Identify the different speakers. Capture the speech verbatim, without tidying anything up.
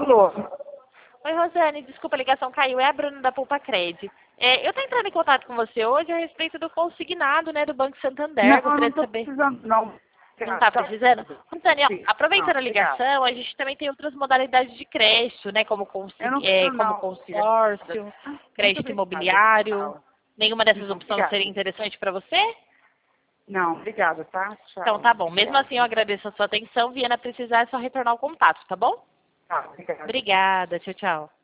Speaker 1: Alô?
Speaker 2: Oi, Rosane, desculpa, a ligação caiu. É a Bruna da Poupa Cred. É, eu estou entrando em contato com você hoje a respeito do consignado, né, do Banco Santander.
Speaker 1: Não, eu
Speaker 2: Gostaria
Speaker 1: não
Speaker 2: de
Speaker 1: tô
Speaker 2: saber.
Speaker 1: precisando, não.
Speaker 2: Não está precisando? Rosane, ó,
Speaker 1: Sim.
Speaker 2: aproveitando
Speaker 1: Não,
Speaker 2: a
Speaker 1: obrigada.
Speaker 2: ligação, a gente também tem outras modalidades de crédito, né, como,
Speaker 1: Eu
Speaker 2: consi-
Speaker 1: não
Speaker 2: é,
Speaker 1: preciso,
Speaker 2: como
Speaker 1: não.
Speaker 2: consórcio,
Speaker 1: Muito
Speaker 2: crédito
Speaker 1: obrigada.
Speaker 2: imobiliário.
Speaker 1: Tchau.
Speaker 2: Nenhuma dessas
Speaker 1: Não,
Speaker 2: opções
Speaker 1: obrigada.
Speaker 2: seria interessante para você?
Speaker 1: Não, obrigada, tá?
Speaker 2: Então
Speaker 1: Tchau.
Speaker 2: tá bom. Mesmo
Speaker 1: Obrigada.
Speaker 2: assim, eu agradeço a sua atenção. Viana precisar, é só retornar o contato, tá bom?
Speaker 1: Tá, obrigada.
Speaker 2: Obrigada. Tchau, tchau.